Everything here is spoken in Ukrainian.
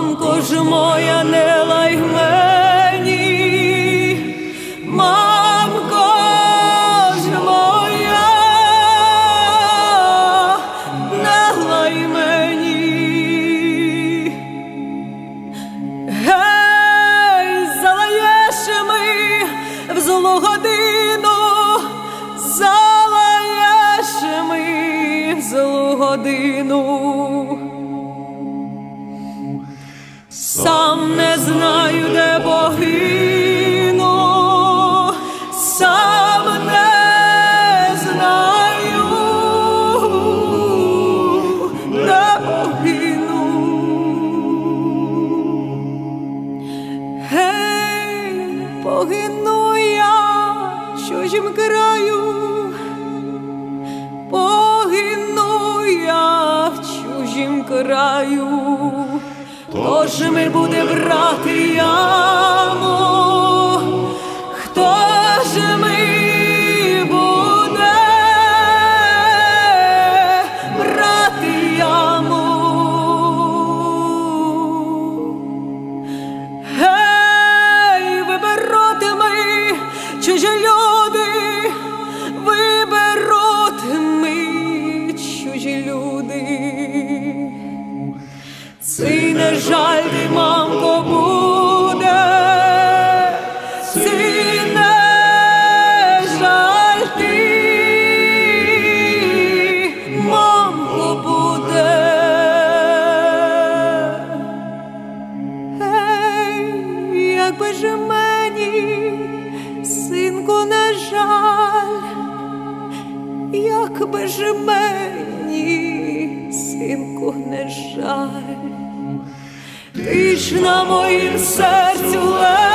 Мамко ж моя, не лай мені, мамко ж моя, не лай мені. Гей, залаєш ми в злу годину, залаєш ми в злу годину. Сам не знаю, де погину, сам не знаю, де погину. Гей, погину я в чужім краю, погину я в чужім краю. Хто ж ми буде брати яму? Хто ж ми буде брати яму? Гей, виберуть ми, чужі люди, виберуть ми, чужі люди. Цей не жаль ти, мамко, буде, цей не жаль ти, мамко, буде. Ей, якби ж мені, синку, не жаль, якби ж мені, синку, не жаль. Ти ж на моїм серцю